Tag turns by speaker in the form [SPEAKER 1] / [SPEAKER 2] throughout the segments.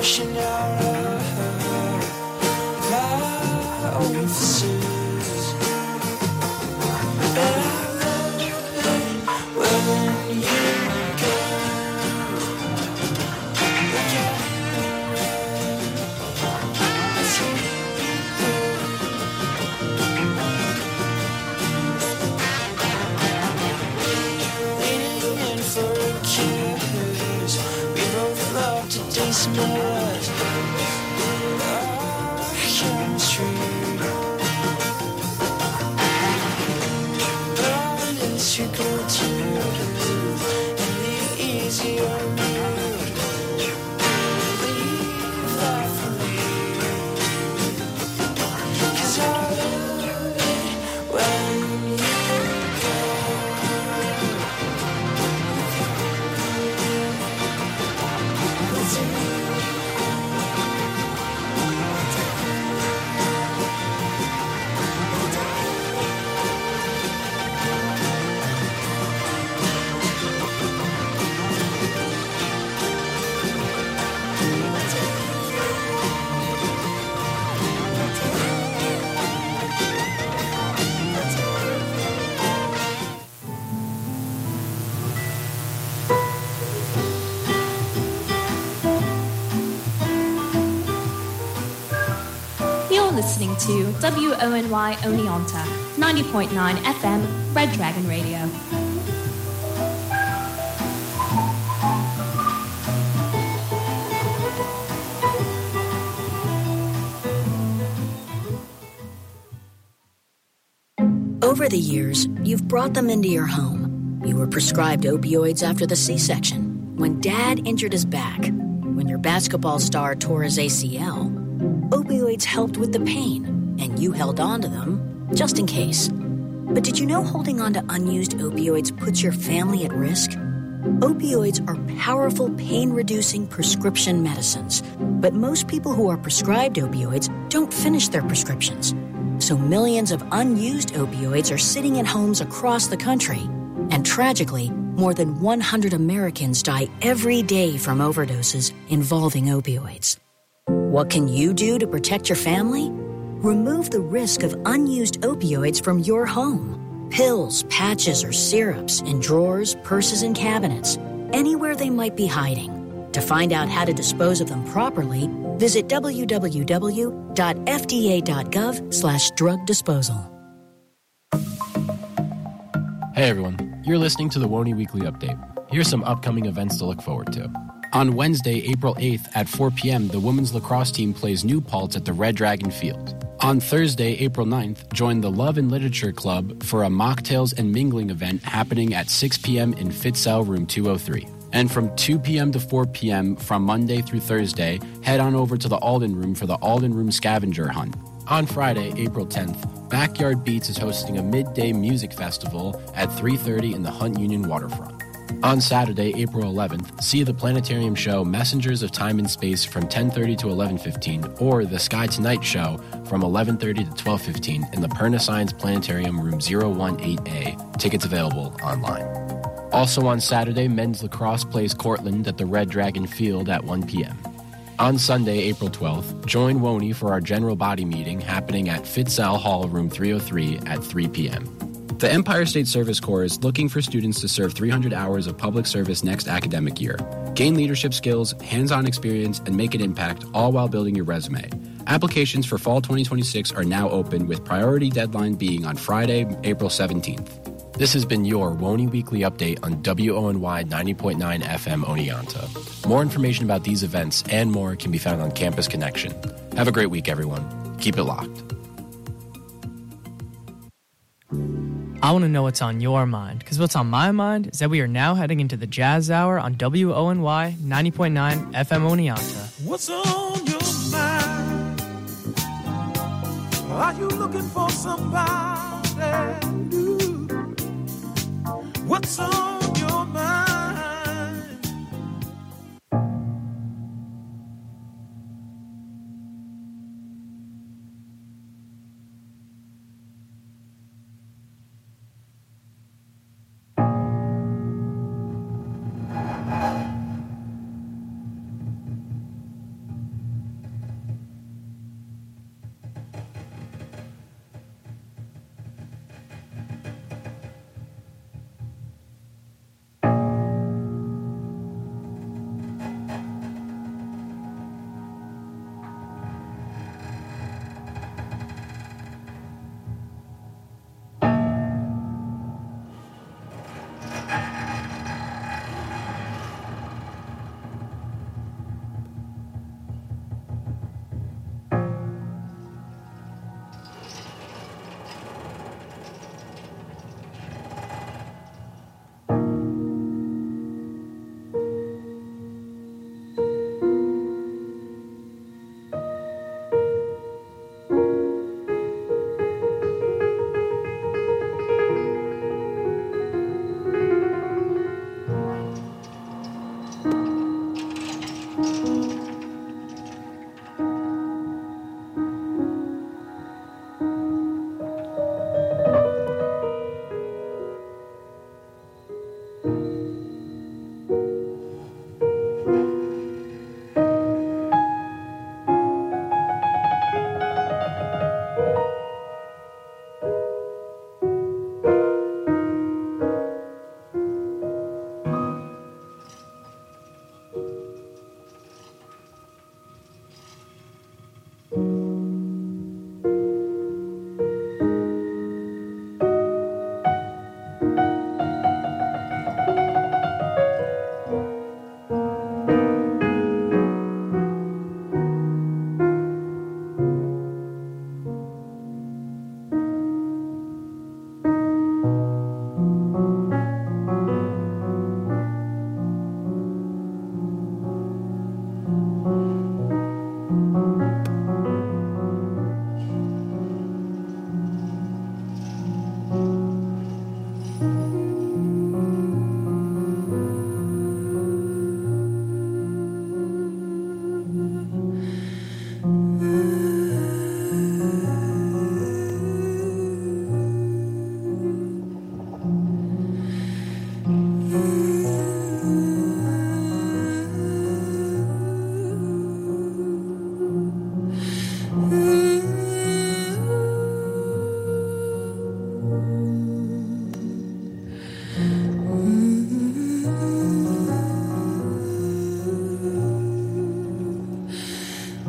[SPEAKER 1] washing out my own faces. But I love it when you go. Leaning in for a kiss, we both love to dismiss our chemistry. But on this you go to, and the easier route. Leave that for me, 'cause I love it when you
[SPEAKER 2] listening to WONY Oneonta, 90.9 FM, Red Dragon Radio.
[SPEAKER 3] Over the years, you've brought them into your home. You were prescribed opioids after the C-section, when Dad injured his back, when your basketball star tore his ACL. Opioids helped with the pain, and you held on to them just in case. But did you know holding on to unused opioids puts your family at risk? Opioids are powerful pain-reducing prescription medicines, but most people who are prescribed opioids don't finish their prescriptions. So millions of unused opioids are sitting in homes across the country. And tragically, more than 100 Americans die every day from overdoses involving opioids. What can you do to protect your family? Remove the risk of unused opioids from your home. Pills, patches, or syrups in drawers, purses, and cabinets, anywhere they might be hiding. To find out how to dispose of them properly, visit www.fda.gov/drug disposal.
[SPEAKER 4] Hey everyone, you're listening to the WONY Weekly Update. Here's some upcoming events to look forward to. On Wednesday, April 8th at 4 p.m., the women's lacrosse team plays New Paltz at the Red Dragon Field. On Thursday, April 9th, join the Love and Literature Club for a mocktails and mingling event happening at 6 p.m. in Fitzell Room 203. And from 2 p.m. to 4 p.m. from Monday through Thursday, head on over to the Alden Room for the Alden Room Scavenger Hunt. On Friday, April 10th, Backyard Beats is hosting a midday music festival at 3:30 in the Hunt Union Waterfront. On Saturday, April 11th, see the planetarium show Messengers of Time and Space from 10:30 to 11:15 or the Sky Tonight show from 11:30 to 12:15 in the Perna Science Planetarium Room 018A. Tickets available online. Also on Saturday, men's lacrosse plays Cortland at the Red Dragon Field at 1 p.m. On Sunday, April 12th, join WONY for our general body meeting happening at Fitzell Hall Room 303 at 3 p.m. The Empire State Service Corps is looking for students to serve 300 hours of public service next academic year. Gain leadership skills, hands-on experience, and make an impact, all while building your resume. Applications for fall 2026 are now open, with priority deadline being on Friday, April 17th. This has been your WONY Weekly Update on WONY 90.9 FM Oneonta. More information about these events and more can be found on Campus Connection. Have a great week, everyone. Keep it locked.
[SPEAKER 5] I want to know what's on your mind, because what's on my mind is that we are now heading into the Jazz Hour on WONY 90.9 FM Oneonta.
[SPEAKER 6] What's on your mind? Are you looking for somebody new? What's on your mind?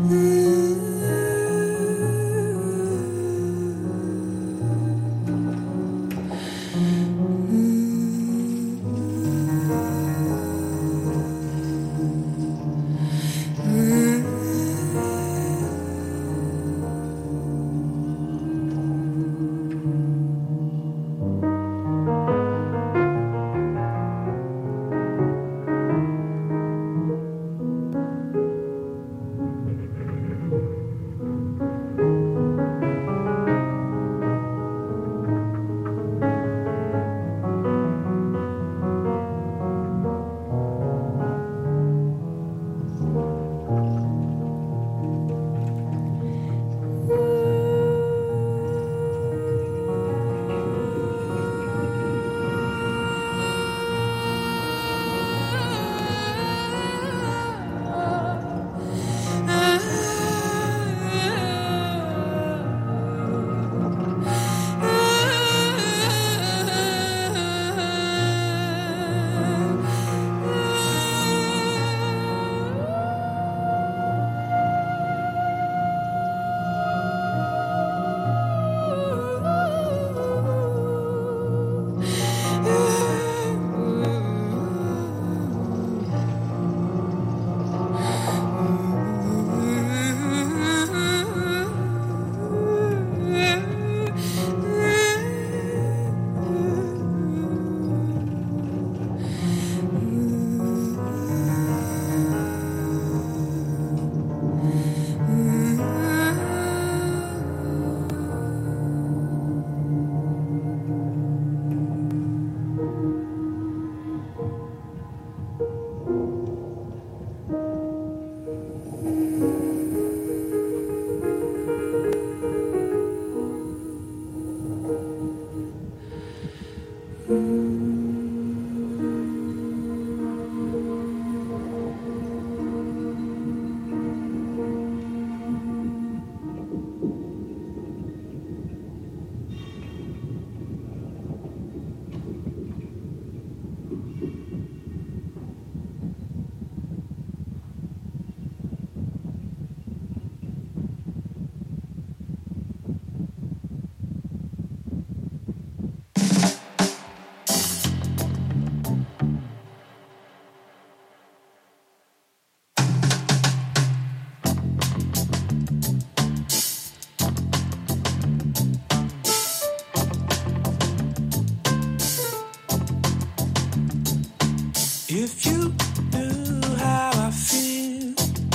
[SPEAKER 1] If you knew how I feel,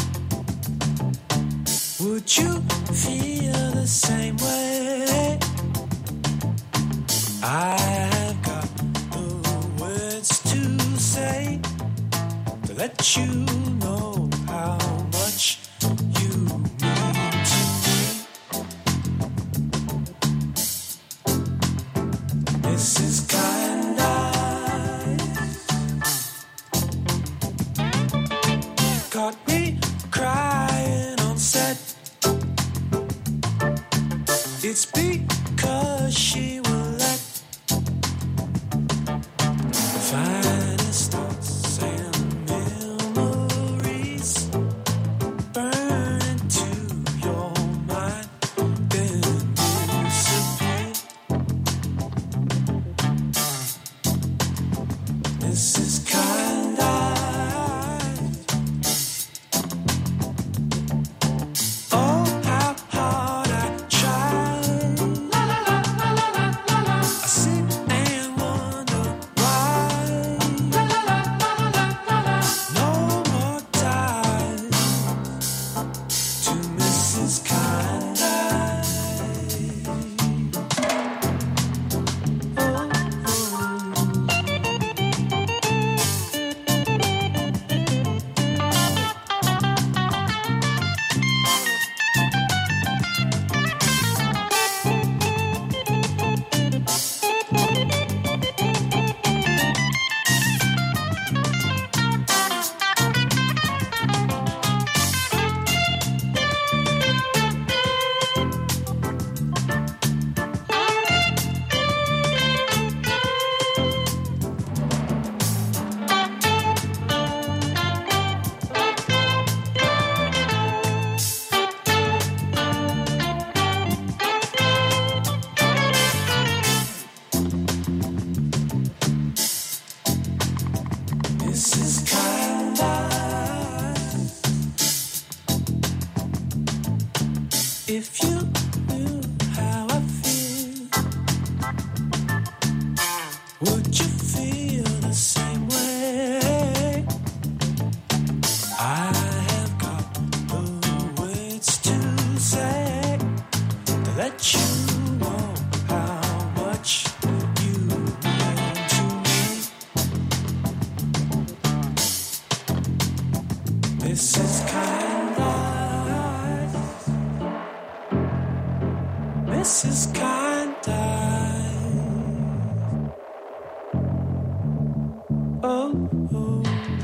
[SPEAKER 1] would you feel the same way? I have got the words to say to let you know how much you mean to me. This is kinda caught me crying on set. It's because she will let the finest thoughts and memories burn into your mind, then disappear. This is kinda oh, how hard I try. La, la, la, la, la, la, If you knew how I feel, would you feel the same way? I have got the words to say to let you know how much you mean to me. This is This is kinda. Oh, oh.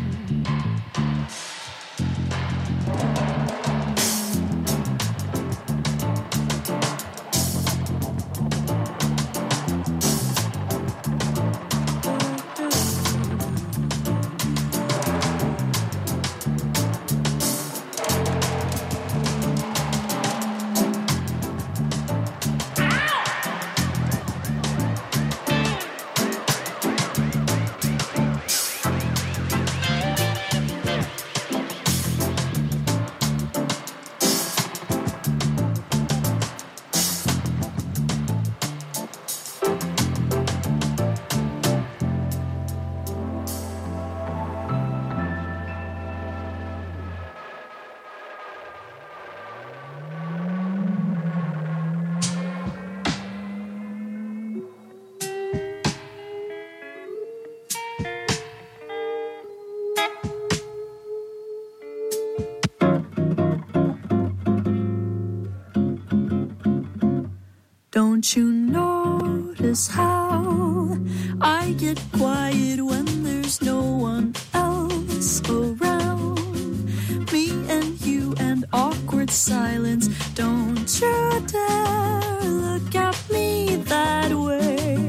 [SPEAKER 7] Don't you notice how I get quiet when there's no one else around? Me and you and awkward silence. Don't you dare look at me that way.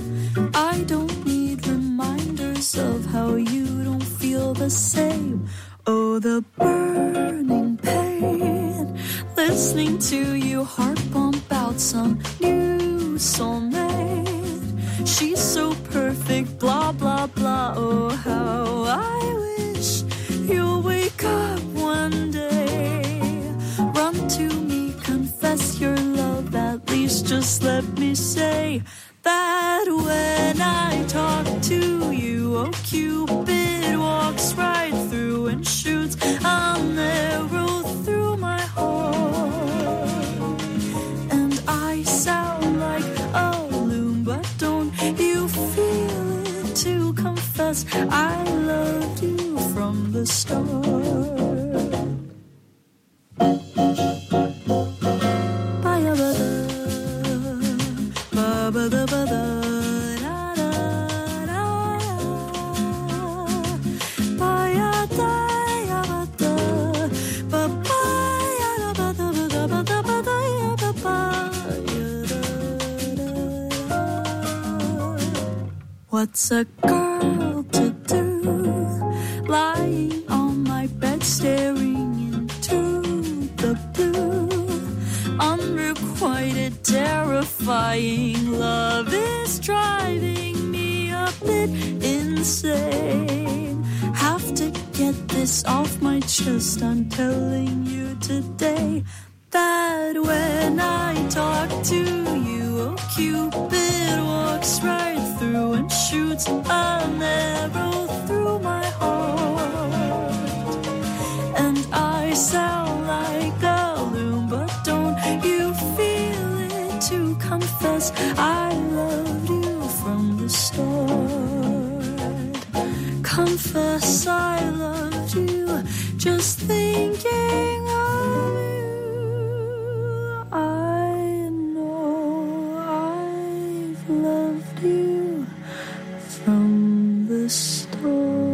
[SPEAKER 7] I don't need reminders of how you don't feel the same. Oh, the burning pain, listening to you heart pump out some new soulmate. She's so perfect, blah, blah, blah. Oh, how I wish you'll wake up one day. Run to me, confess your love, at least just let me say that when I talk to you, oh, Cupid walks right through and shoots an arrow through my heart. And I sound like a loon, but don't you feel it to confess I loved you from the start. What's a girl to do, lying on my bed staring into the blue? Unrequited, terrifying love is driving me a bit insane. Have to get this off my chest, I'm telling you today that when I talk to you, oh, Cupid walks right through and shoots an arrow through my heart. And I sound like a loon, but don't you feel it to confess I loved you from the start. Confess I loved you, just thinking of you. I know I've loved you from the start.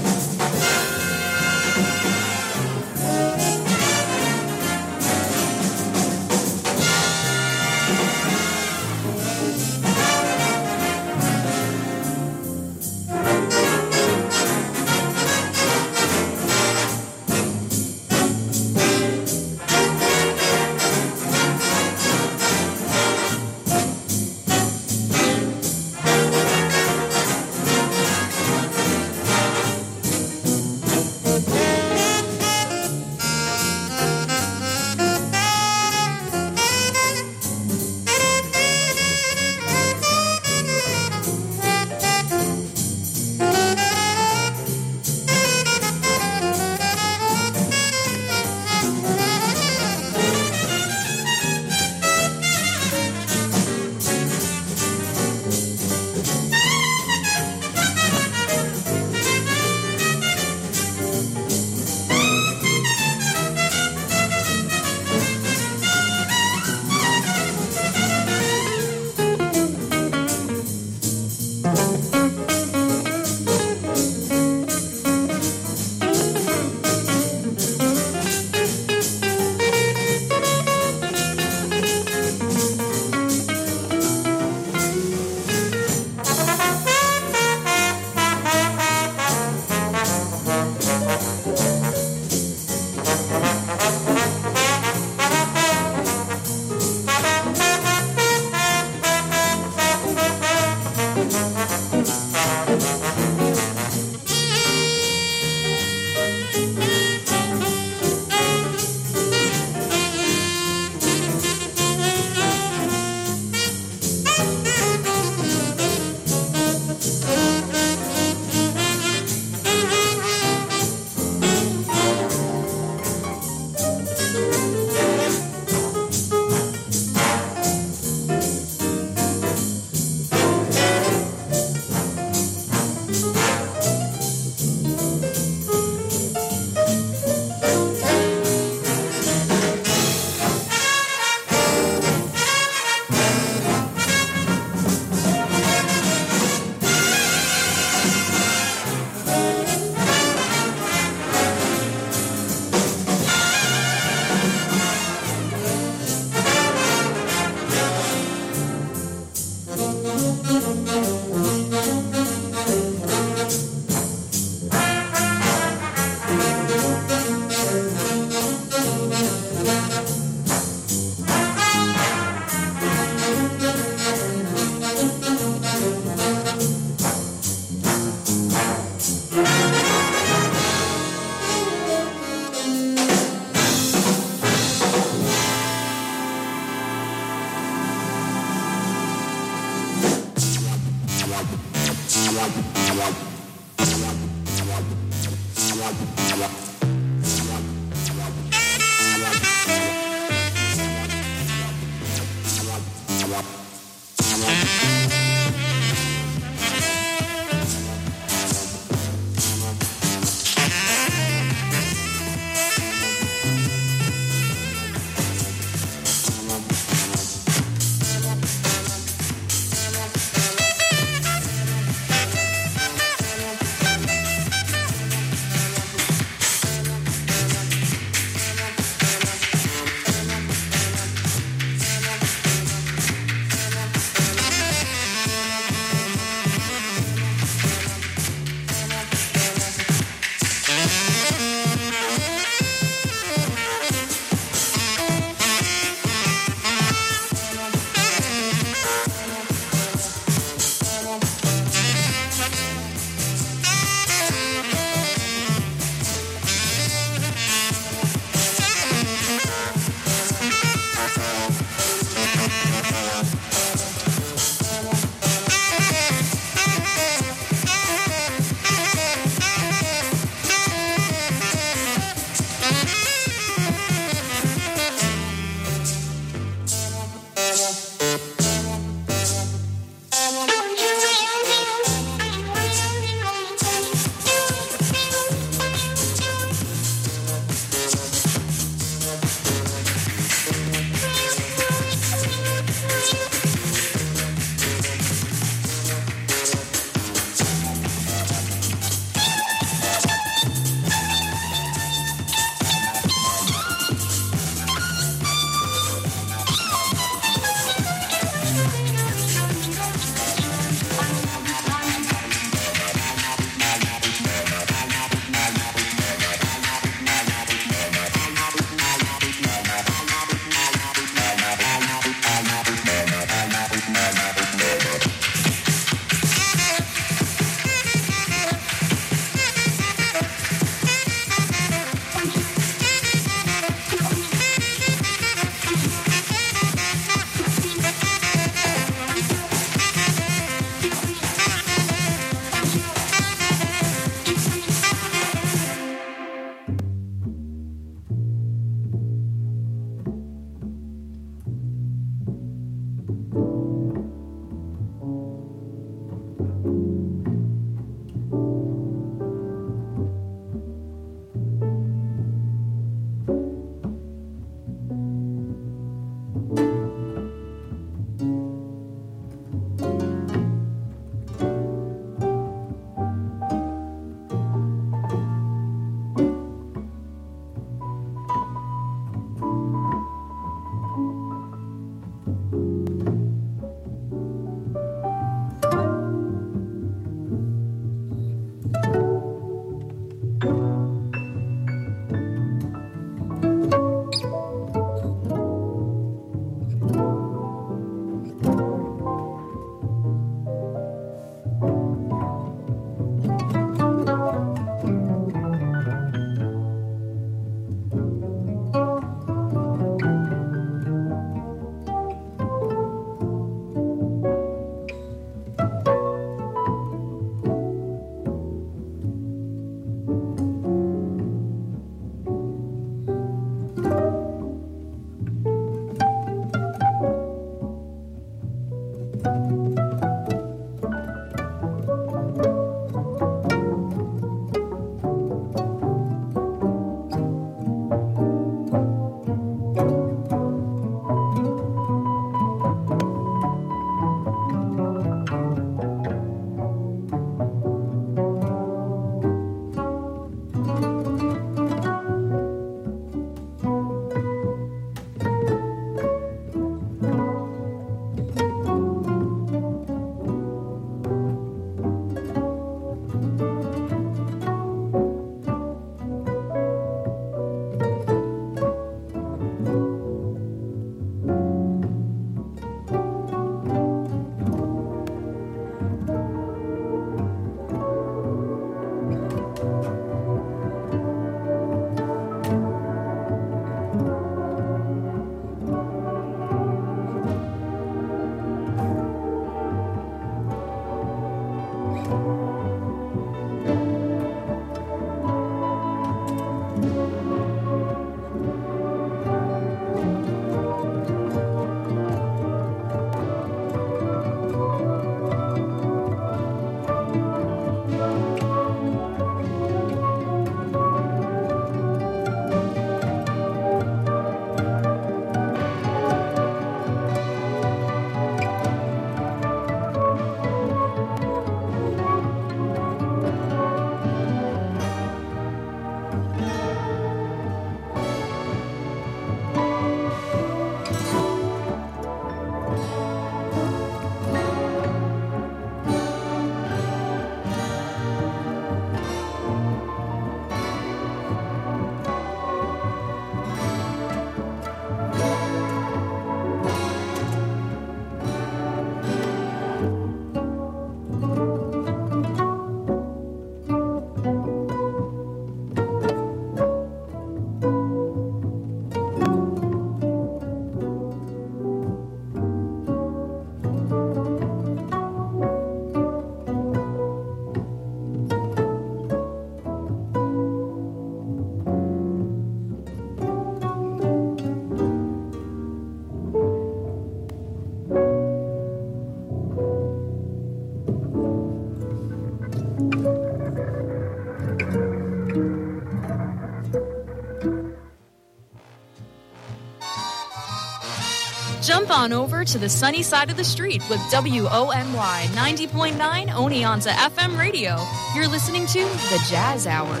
[SPEAKER 2] on over to the sunny side of the street with WONY 90.9 Oneonta FM radio. You're listening to The Jazz Hour.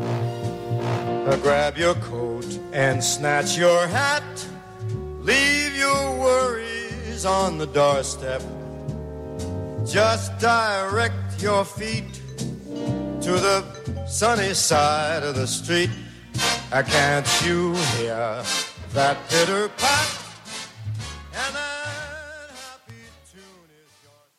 [SPEAKER 1] Grab your coat and snatch your hat. Leave your worries on the doorstep. Just direct your feet to the sunny side of the street. Can't you hear that pitter-pat? And that happy tune is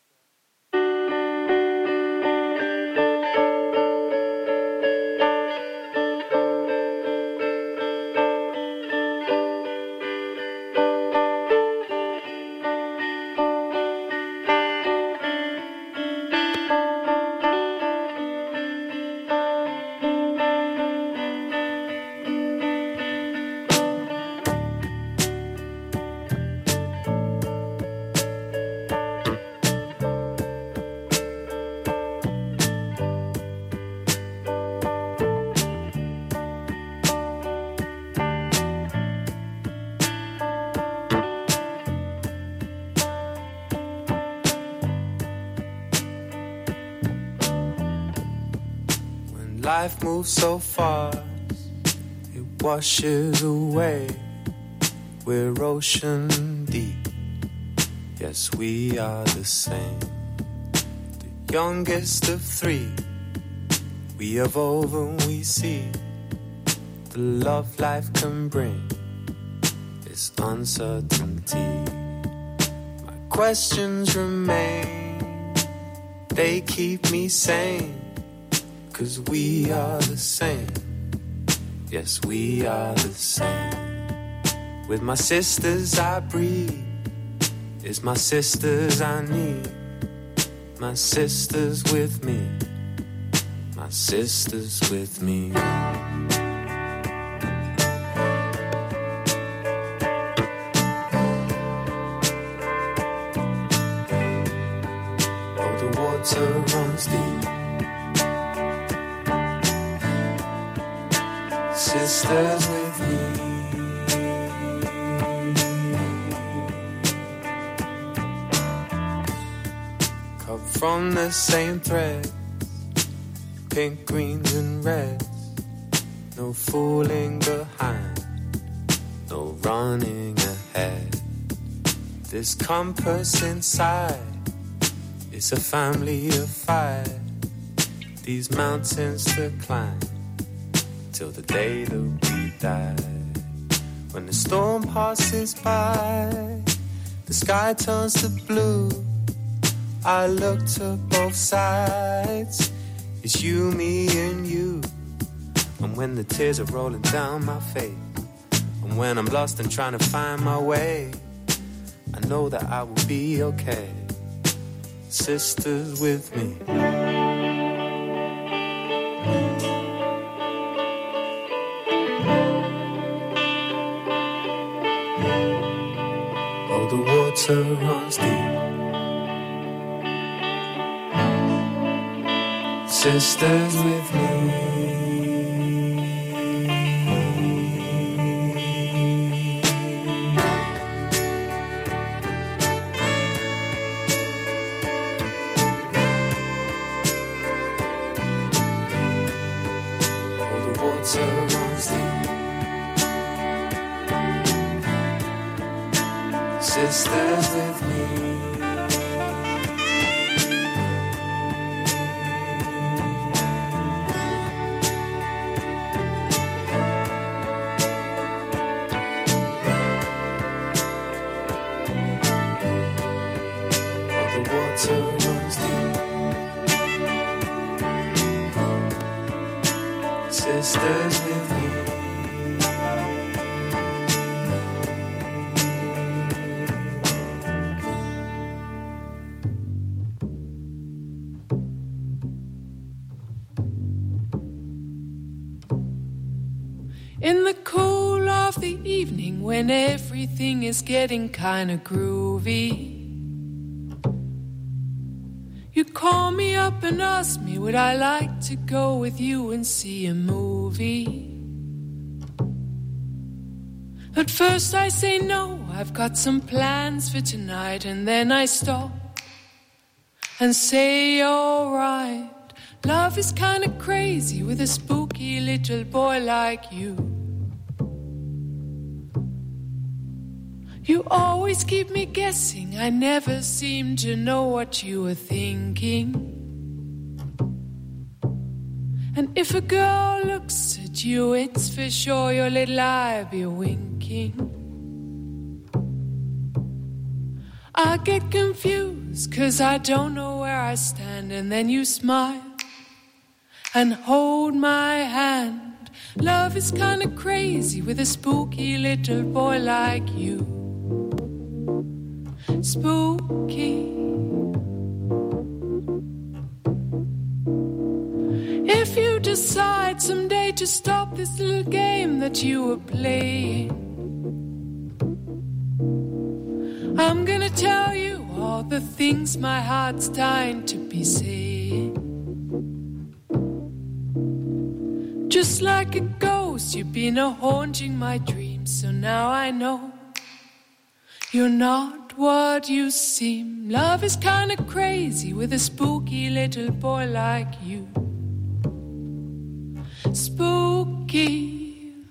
[SPEAKER 1] life moves so fast, it washes away. We're ocean deep, yes, we are the same. The youngest of three, we evolve and we see the love life can bring, this uncertainty. My questions remain, they keep me sane. 'Cause we are the same, yes, we are the same. With my sisters I breathe, it's my sisters I need. My sisters with me, my sisters with me. Oh, the water runs deep. Sisters with me. Cut from the same thread, pink, greens and reds. No fooling behind, no running ahead. This compass inside, it's a family of five. These mountains to climb till the day that we die. When the storm passes by, the sky turns to blue. I look to both sides, it's you, me and you. And when the tears are rolling down my face, and when I'm lost and trying to find my way, I know that I will be okay. Sisters with me. The water runs deep. Sisters with me. Oh, the water runs deep. Sisters with me. Oh, the water runs deep. Sisters with me.
[SPEAKER 8] In the cool of the evening, when everything is getting kinda groovy, you call me up and ask me, would I like to go with you and see a movie? But first I say no, I've got some plans for tonight, and then I stop and say, alright. Love is kinda crazy with a spooky little boy like you. You always keep me guessing, I never seem to know what you were thinking. And if a girl looks at you, it's for sure your little eye be winking. I get confused, 'cause I don't know where I stand, and then you smile and hold my hand. Love is kinda crazy with a spooky little boy like you. Spooky. If you decide someday to stop this little game that you were playing, I'm gonna tell you all the things my heart's dying to be saying. Just like a ghost, you've been haunting my dreams, so now I know you're not what you seem. Love is kinda crazy with a spooky little boy like you. Spooky,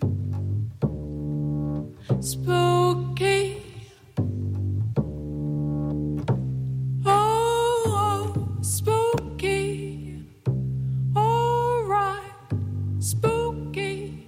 [SPEAKER 8] spooky. Oh, spooky. All right, spooky.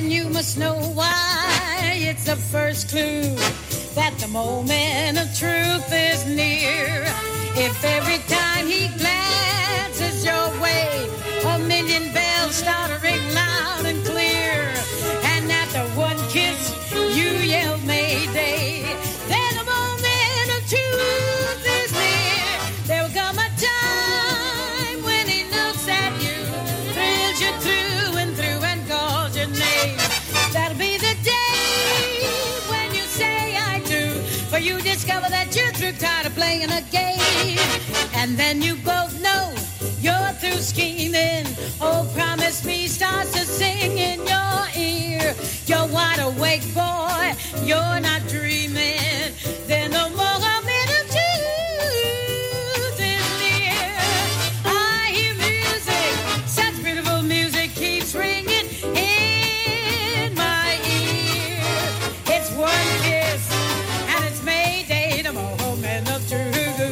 [SPEAKER 9] And you must know why. It's the first clue that the moment of truth is near. If every time he glances your way, a million bells start to ring loud and clear, and after one kiss you yell Mayday, then the moment of truth is near. There will come a time when he looks at you, thrills you through and through and calls your name. That'll be the day when you say I do, for you discover that you're through, tired of playing a game. And then you both know you're through scheming. Oh, promise me starts to sing in your ear. You're wide awake, boy, you're not dreaming. Then the moment of truth is near. I hear music, such beautiful music keeps ringing in my ear. It's one kiss and it's Mayday, the moment of truth.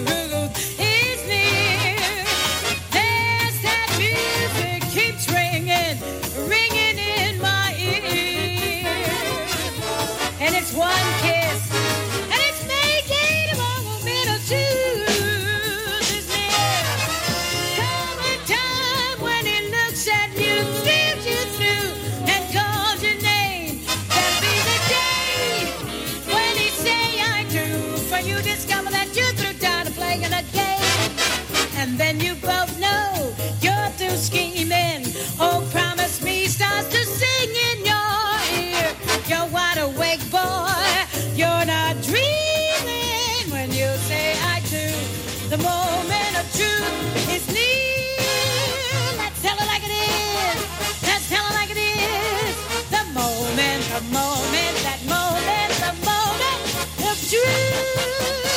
[SPEAKER 9] It's one kiss, and it's Mayday, the moment of truth is near. Come a time when he looks at you, thrills you through, and calls your name. That'll be the day when he say I do, for you discover that you're through, tired of playing a game. And then you both know you're through scheming. Oh, promise me starts to sing in your ear. You're wide awake, boy, you're not dreaming when you say I do. The moment of truth is near. Let's tell it like it is. Let's tell it like it is. The moment, the moment, that moment, the moment of truth.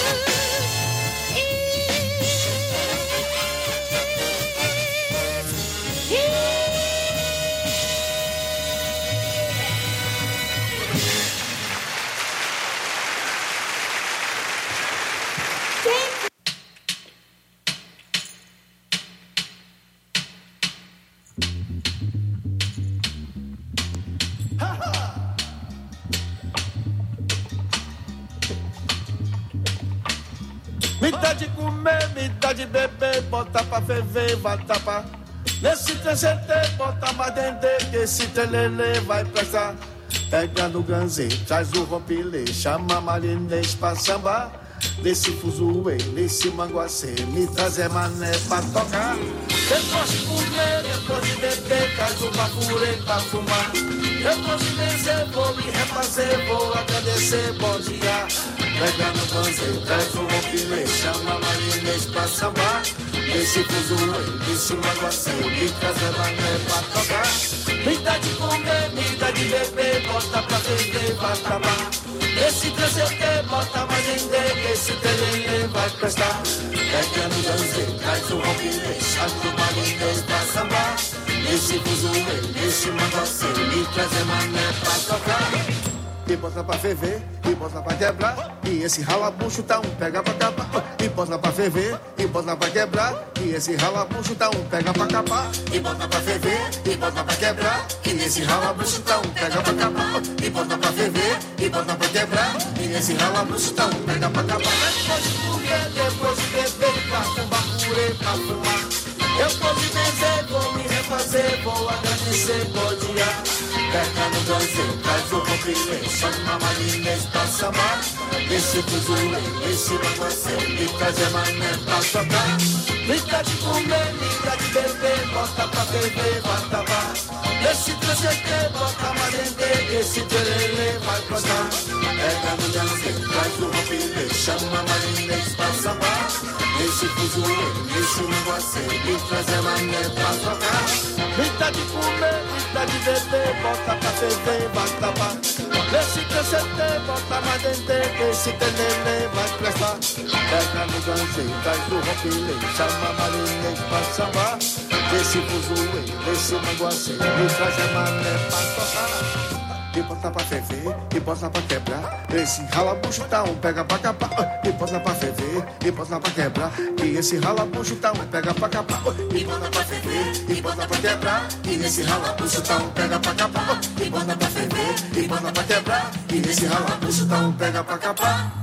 [SPEAKER 6] Me dá de comer, me dá de beber, bota pra ferver, vai tapar. Nesse TCT, bota mais dendê, que esse telele vai prestar. Pega no ganzê, traz o rompilê, chama marinês pra sambar. Nesse fuzuê, nesse manguacê, me trazer mané pra tocar. Depois de comer, depois de beber, traz o bafurê pra fumar. Depois de vencer, vou me refazer, vou agradecer, bom dia. Pega no ganzê, traz o rompilê, chama marinês pra sambar. Nesse fuzuê, nesse manguacê, me trazer mané pra tocar. Me dá de comer, me dá de beber, bota pra ferver, vai acabar. Esse TCT, bota mais dendê, esse telele vai prestar. Pega no ganzê, traz o rompilê, chama o marinês pra sambar. Nesse fuzuê, nesse manguacê, me trazer mané pra tocar. E bota pra ferver, e bota pra quebrar. E esse ralabucho tá um pega pra capar. E bota pra ferver, e bota pra quebrar. E esse ralabucho tá um pega pra capar. E bota pra ferver, e bota pra quebrar. E esse ralabucho tá um pega pra capar. E bota pra ferver, e bota pra quebrar. E esse ralabucho tá um pega pra capar. Depois de comer, depois de beber, pra fumar purê, pra fumar. Eu vou me vencer, vou me refazer, vou agradecer, bom dia. Pega no ganzê, traz o rompilê, chama marinês pra sambar. Esse fuzuê, esse manguacê, me trazer mané pra tocar. Me dá de comer, me dá de beber, bota pra beber, vai tabar. Esse TCT, bota marendê, esse telele vai gostar. Pega no ganzê, traz o rompilê, chama marinês pra sambar. Esse fuzuê, esse manguacê, me trazer mané pra tocar. Me dá de comer, me dá de beber, bota pra ferver, vai tabar. Esse TCT, bota mais dendê, esse telele vai prestar. Pega no ganzê, traz o rompilê, chama marinês pra sambar. Esse fuzuê, esse manguacê, me trazer mané pra tocar. e bota pra ferver, e bota pra quebrar. Esse ralabucho tá um pega pra capar, e bota pra ferver, e bota pra quebrar. E esse ralabucho tá um pega pra capar, e bota pra ferver, e bota pra quebrar. E esse ralabucho tá um pega pra capar, e bota pra ferver, e bota pra quebrar. E esse ralabucho tá um pega pra capar.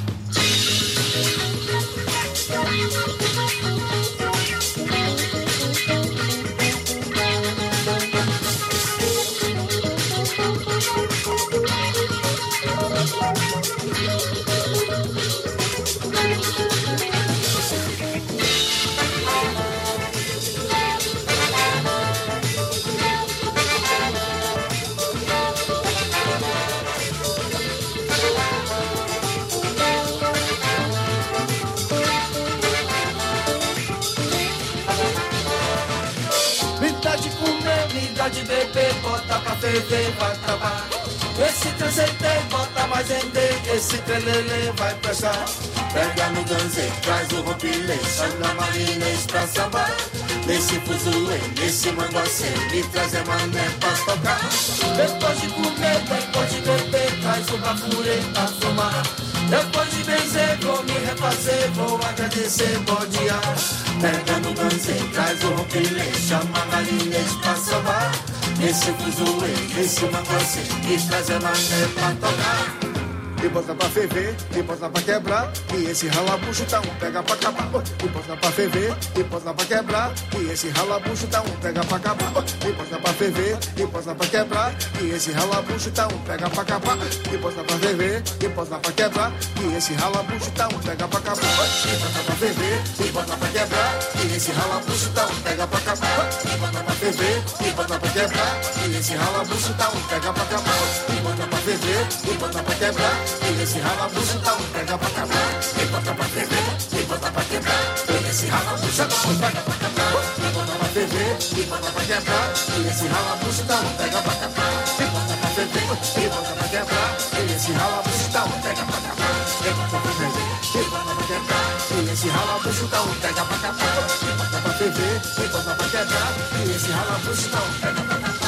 [SPEAKER 6] De beber, bota pra ferver, vai trabalhar. Esse transcendei, bota mais ender. Esse trelelê vai prestar. Pega no ganzê, traz o rompilê. Chama a marinês pra sambar. Nesse fuzuê, nesse manguacê, me traz a mané pra tocar. Depois de comer, depois de beber, traz o bafurê pra fumar. Depois de benzer, vou me refazer, vou agradecer, bom dia. Pega no ganzê, traz o rompilê, chama a marinês pra sambar. Nesse fuzuê, nesse manguacê, me traz a mané pra tocar. E bota pra ferver, e bota pra quebrar. E esse ralabucho tá um pega pra acabar. E bota pra ferver, e bota pra quebrar. E esse ralabucho tá um pega pra acabar. E bota pra ferver, e bota pra quebrar. E esse ralabucho tá um pega pra acabar. E bota pra ferver, e bota pra quebrar. E esse ralabucho tá um pega pra acabar. E bota pra ferver, e bota pra quebrar. E esse ralabucho tá um pega pra acabar. E bota pra ferver, e bota pra quebrar. E esse ralabucho tá um pega pra acabar. E bota pra ferver, e bota pra quebrar. E esse ralabucho tá um pega pra acabar. E bota pra ferver, e bota pra quebrar. E esse ralabucho tá um pega pra acabar. E bota pra ferver, e bota pra quebrar. E esse ralabucho tá um pega pra acabar. E bota pra ferver, e bota pra quebrar. E esse ralabucho tá um pega pra acabar. E bota pra ferver, e bota pra quebrar. E esse ralabucho tá um pega pra acabar. E bota pra ferver, e bota pra quebrar. E esse ralabucho tá um pega pra acabar.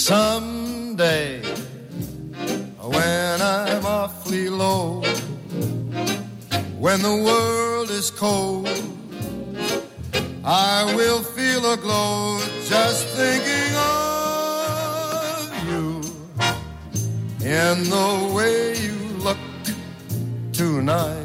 [SPEAKER 6] Someday, when I'm awfully low, when the world is cold, I will feel a glow just thinking of you in the way you look tonight.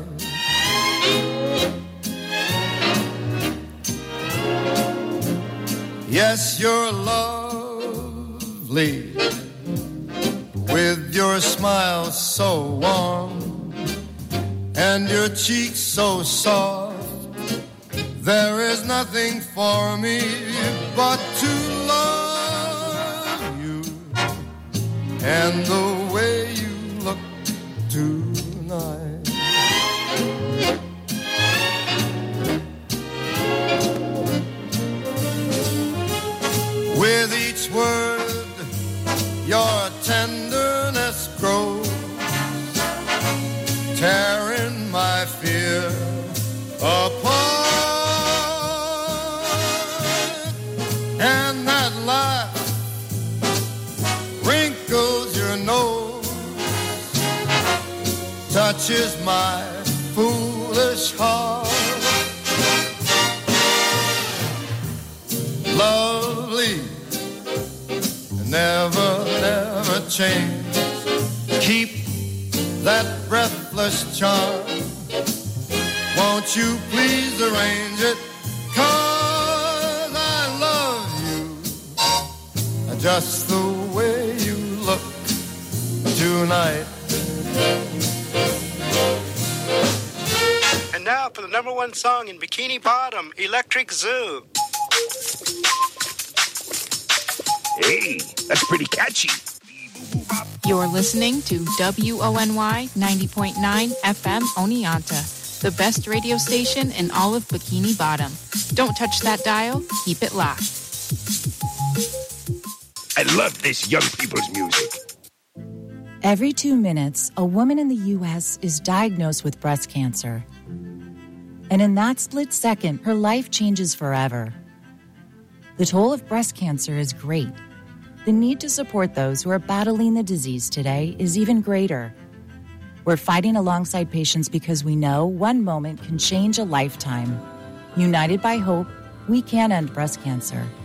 [SPEAKER 6] Yes, you're lovely, with your smile so warm and your cheeks so soft. There is nothing for me but to love you and the way you look tonight. With each word, your tenderness grows, tearing my fear apart. And that laugh wrinkles your nose, touches my foolish heart. Lovely, never, never change. Keep that breathless charm. Won't you please arrange it? 'Cause I love you just the way you look tonight.
[SPEAKER 10] And now for the number one song in Bikini Bottom, Electric Zoo.
[SPEAKER 11] Hey, that's pretty catchy.
[SPEAKER 2] You're listening to WONY 90.9 FM Oneonta, the best radio station in all of Bikini Bottom. Don't touch that dial, keep it locked.
[SPEAKER 11] I love this young people's music.
[SPEAKER 12] Every 2 minutes, a woman in the U.S. is diagnosed with breast cancer. And in that split second, her life changes forever. The toll of breast cancer is great. The need to support those who are battling the disease today is even greater. We're fighting alongside patients because we know one moment can change a lifetime. United by hope, we can end breast cancer.